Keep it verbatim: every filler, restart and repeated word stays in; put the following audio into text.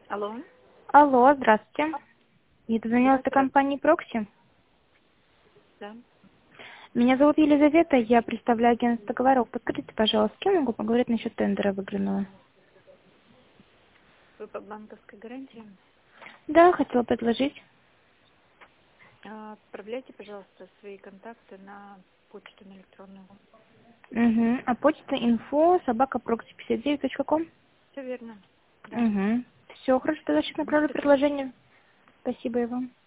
Алло. Алло, здравствуйте. Я дозвонилась до компании Прокси. Да. Меня зовут Елизавета, я представляю агентство Говорок. Подскажите, пожалуйста, с кем могу поговорить насчет тендера выигранного? Вы по банковской гарантии. Да, хотела предложить. А, Отправляйте, пожалуйста, свои контакты на почту на электронную. Угу. А почта инфо собака прокси пятьдесят девять точка ком. Все верно. Да. Угу. Все, хорошо, тогда сейчас направлю Спасибо. предложение. Спасибо и вам.